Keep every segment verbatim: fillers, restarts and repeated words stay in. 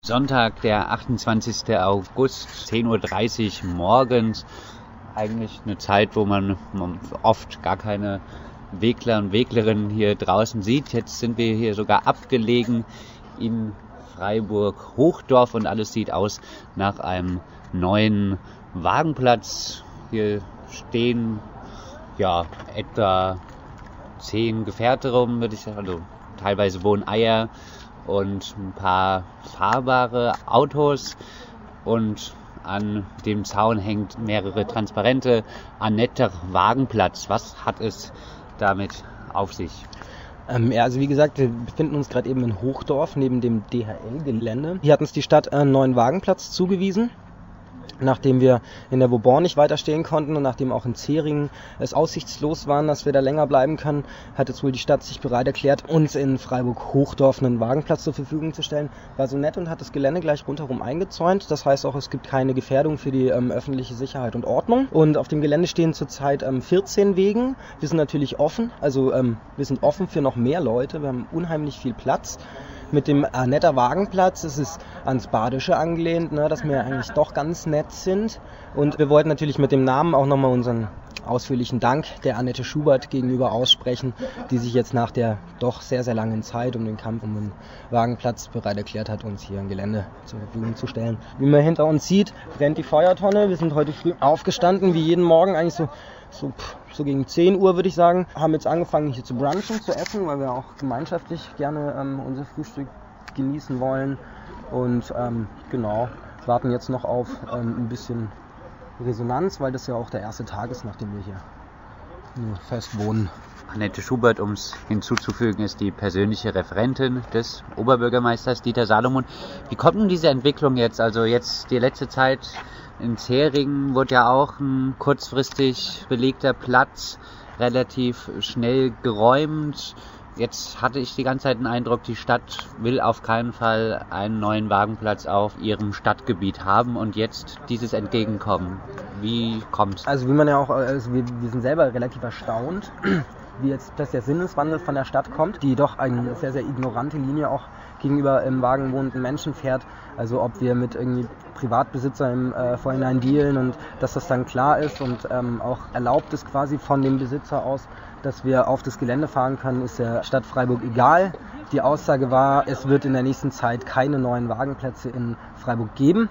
Sonntag, der achtundzwanzigster August, zehn Uhr dreißig morgens. Eigentlich eine Zeit, wo man oft gar keine Wegler und Weglerinnen hier draußen sieht. Jetzt sind wir hier sogar abgelegen in Freiburg-Hochdorf und alles sieht aus nach einem neuen Wagenplatz. Hier stehen ja etwa zehn Gefährte rum, würde ich sagen, also teilweise wohnen Eier und ein paar fahrbare Autos und an dem Zaun hängt mehrere Transparente. Annette Wagenplatz, was hat es damit auf sich? Ähm, ja, also wie gesagt, wir befinden uns gerade eben in Hochdorf neben dem D H L-Gelände. Hier hat uns die Stadt einen neuen Wagenplatz zugewiesen, nachdem wir in der Vauban nicht weiterstehen konnten und nachdem auch in Zähringen es aussichtslos war, dass wir da länger bleiben können, hat jetzt wohl die Stadt sich bereit erklärt, uns in Freiburg-Hochdorf einen Wagenplatz zur Verfügung zu stellen. War so nett und hat das Gelände gleich rundherum eingezäunt. Das heißt auch, es gibt keine Gefährdung für die ähm, öffentliche Sicherheit und Ordnung. Und auf dem Gelände stehen zurzeit ähm, vierzehn Wegen. Wir sind natürlich offen, also ähm, wir sind offen für noch mehr Leute. Wir haben unheimlich viel Platz. Mit dem Annetter Wagenplatz ist es ans Badische angelehnt, ne, dass wir eigentlich doch ganz nett sind. Und wir wollten natürlich mit dem Namen auch nochmal unseren ausführlichen Dank der Annette Schubert gegenüber aussprechen, die sich jetzt nach der doch sehr, sehr langen Zeit um den Kampf um den Wagenplatz bereit erklärt hat, uns hier ein Gelände zur Verfügung zu stellen. Wie man hinter uns sieht, brennt die Feuertonne. Wir sind heute früh aufgestanden, wie jeden Morgen eigentlich so So, so gegen zehn Uhr würde ich sagen, haben jetzt angefangen hier zu brunchen, zu essen, weil wir auch gemeinschaftlich gerne ähm, unser Frühstück genießen wollen und ähm, genau, warten jetzt noch auf ähm, ein bisschen Resonanz, weil das ja auch der erste Tag ist, nachdem wir hier nur fest wohnen. Annette Schubert, um es hinzuzufügen, ist die persönliche Referentin des Oberbürgermeisters Dieter Salomon. Wie kommt denn diese Entwicklung jetzt? Also jetzt die letzte Zeit in Zähringen wurde ja auch ein kurzfristig belegter Platz relativ schnell geräumt. Jetzt hatte ich die ganze Zeit den Eindruck, die Stadt will auf keinen Fall einen neuen Wagenplatz auf ihrem Stadtgebiet haben und jetzt dieses Entgegenkommen. Wie kommt's? Also wie man ja auch, also wir, wir sind selber relativ erstaunt, wie jetzt dass der Sinneswandel von der Stadt kommt, die doch eine sehr, sehr ignorante Linie auch gegenüber im Wagen wohnenden Menschen fährt. Also ob wir mit irgendwie Privatbesitzer im äh, Vorhinein dealen und dass das dann klar ist und ähm, auch erlaubt ist quasi von dem Besitzer aus, dass wir auf das Gelände fahren können, ist der Stadt Freiburg egal. Die Aussage war, es wird in der nächsten Zeit keine neuen Wagenplätze in Freiburg geben.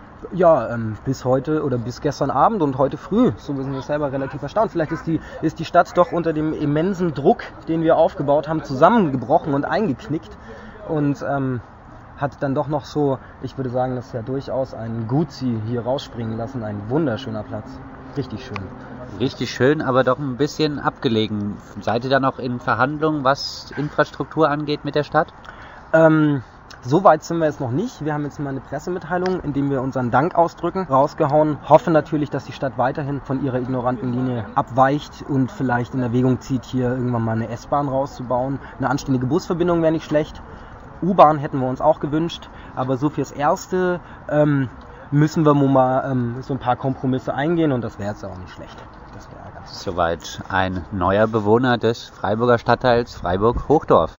Ja, ähm, bis heute oder bis gestern Abend und heute früh, so sind wir selber relativ erstaunt. Vielleicht ist die, ist die Stadt doch unter dem immensen Druck, den wir aufgebaut haben, zusammengebrochen und eingeknickt und ähm, hat dann doch noch so, ich würde sagen, das ist ja durchaus ein Guzzi hier rausspringen lassen, ein wunderschöner Platz. Richtig schön. Richtig schön, aber doch ein bisschen abgelegen. Seid ihr da noch in Verhandlungen, was Infrastruktur angeht mit der Stadt? Ähm, so weit sind wir jetzt noch nicht. Wir haben jetzt mal eine Pressemitteilung, in dem wir unseren Dank ausdrücken, rausgehauen. Hoffen natürlich, dass die Stadt weiterhin von ihrer ignoranten Linie abweicht und vielleicht in Erwägung zieht, hier irgendwann mal eine S-Bahn rauszubauen. Eine anständige Busverbindung wäre nicht schlecht. U-Bahn hätten wir uns auch gewünscht, aber so fürs Erste ähm, müssen wir mal ähm, so ein paar Kompromisse eingehen und das wäre jetzt auch nicht schlecht. Das wäre ganz Soweit ein neuer Bewohner des Freiburger Stadtteils Freiburg-Hochdorf.